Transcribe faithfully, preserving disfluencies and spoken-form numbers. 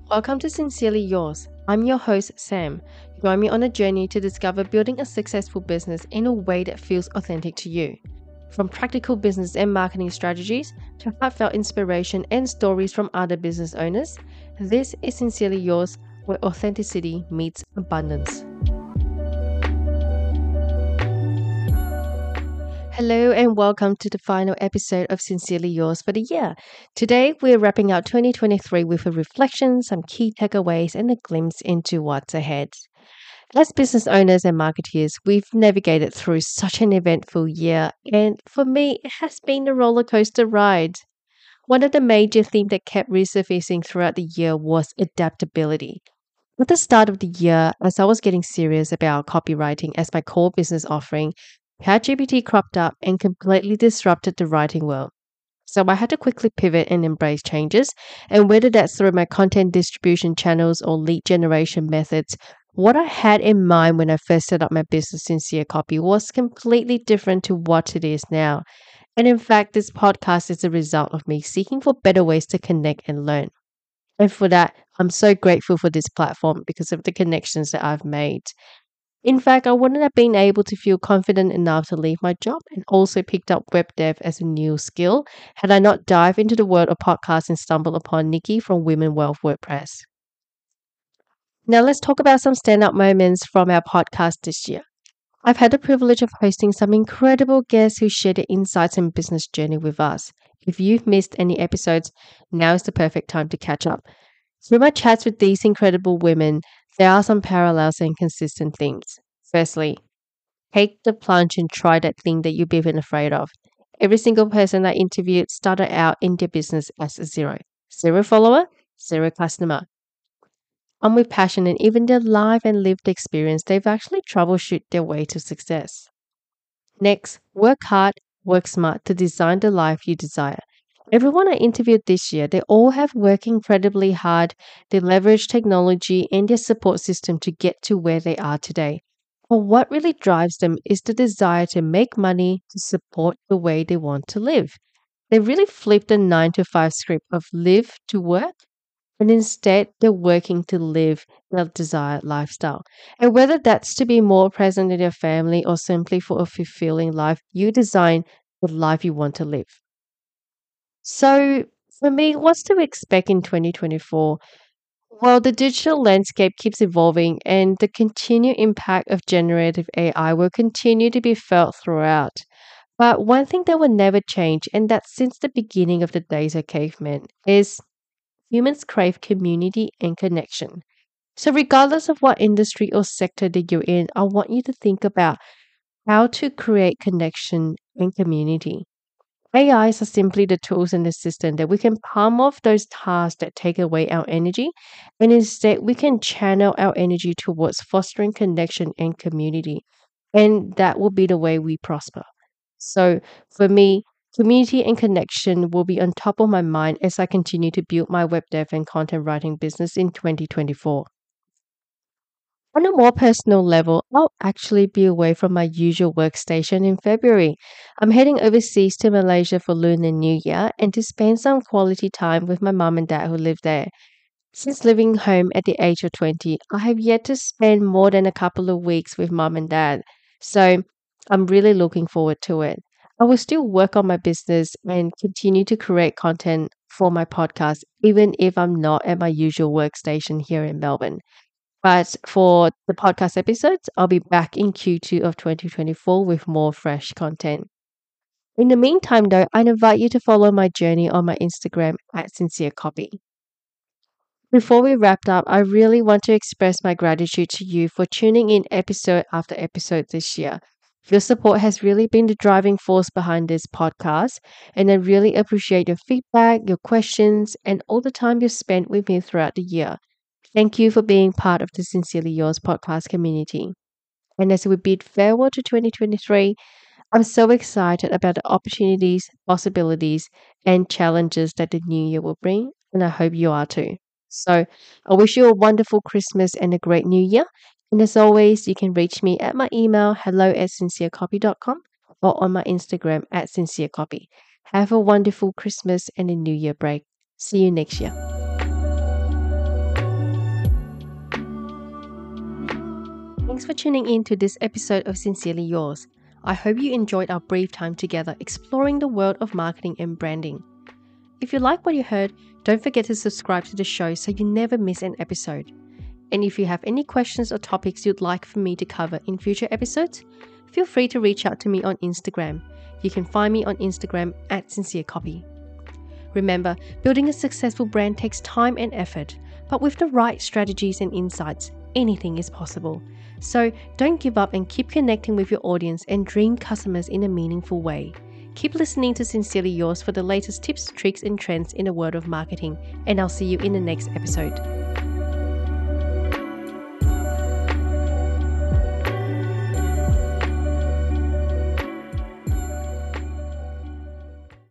Welcome to Sincerely Yours. I'm your host, Sam. Join me on a journey to discover building a successful business in a way that feels authentic to you. From practical business and marketing strategies to heartfelt inspiration and stories from other business owners, this is Sincerely Yours, where authenticity meets abundance. Hello and welcome to the final episode of Sincerely Yours for the year. Today we're wrapping up twenty twenty-three with a reflection, some key takeaways, and a glimpse into what's ahead. As business owners and marketeers, we've navigated through such an eventful year, and for me, it has been a roller coaster ride. One of the major themes that kept resurfacing throughout the year was adaptability. At the start of the year, as I was getting serious about copywriting as my core business offering, ChatGPT cropped up and completely disrupted the writing world. So I had to quickly pivot and embrace changes, and whether that's through my content distribution channels or lead generation methods, what I had in mind when I first set up my business Sincere Copy was completely different to what it is now. And in fact, this podcast is a result of me seeking for better ways to connect and learn. And for that, I'm so grateful for this platform because of the connections that I've made. In fact, I wouldn't have been able to feel confident enough to leave my job and also picked up web dev as a new skill had I not dived into the world of podcasts and stumbled upon Nikki from Women Wealth WordPress. Now let's talk about some standout moments from our podcast this year. I've had the privilege of hosting some incredible guests who share their insights and business journey with us. If you've missed any episodes, now is the perfect time to catch up. Through my chats with these incredible women, there are some parallels and consistent themes. Firstly, take the plunge and try that thing that you've been afraid of. Every single person I interviewed started out in their business as a zero. Zero follower, zero customer. And with passion and even their life and lived experience, they've actually troubleshoot their way to success. Next, work hard, work smart to design the life you desire. Everyone I interviewed this year, they all have worked incredibly hard. They leverage technology and their support system to get to where they are today. But what really drives them is the desire to make money to support the way they want to live. They really flip the nine to five script of live to work, and instead they're working to live their desired lifestyle. And whether that's to be more present in your family or simply for a fulfilling life, you design the life you want to live. So, for me, what's to expect in twenty twenty-four? Well, the digital landscape keeps evolving, and the continued impact of generative A I will continue to be felt throughout. But one thing that will never change, and that's since the beginning of the days of cavemen, is humans crave community and connection. So, regardless of what industry or sector that you're in, I want you to think about how to create connection and community. A Is are simply the tools and the system that we can palm off those tasks that take away our energy, and instead we can channel our energy towards fostering connection and community. And that will be the way we prosper. So for me, community and connection will be on top of my mind as I continue to build my web dev and content writing business in twenty twenty-four. On a more personal level, I'll actually be away from my usual workstation in February. I'm heading overseas to Malaysia for Lunar New Year and to spend some quality time with my mum and dad who live there. Since leaving home at the age of twenty, I have yet to spend more than a couple of weeks with mum and dad. So I'm really looking forward to it. I will still work on my business and continue to create content for my podcast, even if I'm not at my usual workstation here in Melbourne. But for the podcast episodes, I'll be back in Q two of twenty twenty-four with more fresh content. In the meantime, though, I invite you to follow my journey on my Instagram at Sincere Copy. Before we wrap up, I really want to express my gratitude to you for tuning in episode after episode this year. Your support has really been the driving force behind this podcast, and I really appreciate your feedback, your questions, and all the time you've spent with me throughout the year. Thank you for being part of the Sincerely Yours podcast community. And as we bid farewell to twenty twenty-three, I'm so excited about the opportunities, possibilities, and challenges that the new year will bring, and I hope you are too. So I wish you a wonderful Christmas and a great new year. And as always, you can reach me at my email hello at sincerecopy dot com or on my Instagram at sincerecopy. Have a wonderful Christmas and a new year break. See you next year. Thanks for tuning in to this episode of Sincerely Yours. I hope you enjoyed our brief time together exploring the world of marketing and branding. If you like what you heard, don't forget to subscribe to the show so you never miss an episode. And if you have any questions or topics you'd like for me to cover in future episodes, feel free to reach out to me on Instagram. You can find me on Instagram at sincerecopy. Remember, building a successful brand takes time and effort, but with the right strategies and insights, anything is possible. So don't give up and keep connecting with your audience and dream customers in a meaningful way. Keep listening to Sincerely Yours for the latest tips, tricks, and trends in the world of marketing, and I'll see you in the next episode.